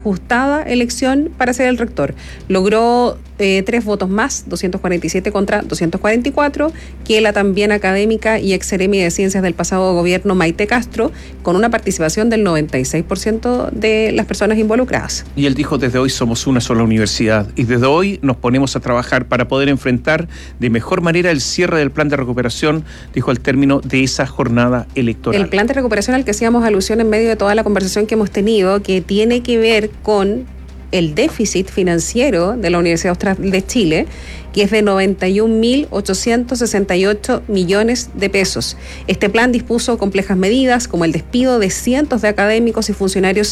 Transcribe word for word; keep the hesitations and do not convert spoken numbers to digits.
ajustada elección para ser el rector. Logró eh, tres votos más, doscientos cuarenta y siete contra doscientos cuarenta y cuatro, que la también académica y ex seremi de ciencias del pasado gobierno Maite Castro, con una participación del noventa y seis por ciento de las personas involucradas. Y él dijo: desde hoy somos una sola universidad y desde hoy nos ponemos a trabajar para poder enfrentar de mejor manera el cierre del plan de recuperación, dijo al término de esa jornada electoral. El plan de recuperación al que hacíamos alusión en medio de toda la conversación que hemos tenido, que tiene que ver con el déficit financiero de la Universidad Austral de Chile, que es de noventa y un mil ochocientos sesenta y ocho millones de pesos. Este plan dispuso complejas medidas como el despido de cientos de académicos y funcionarios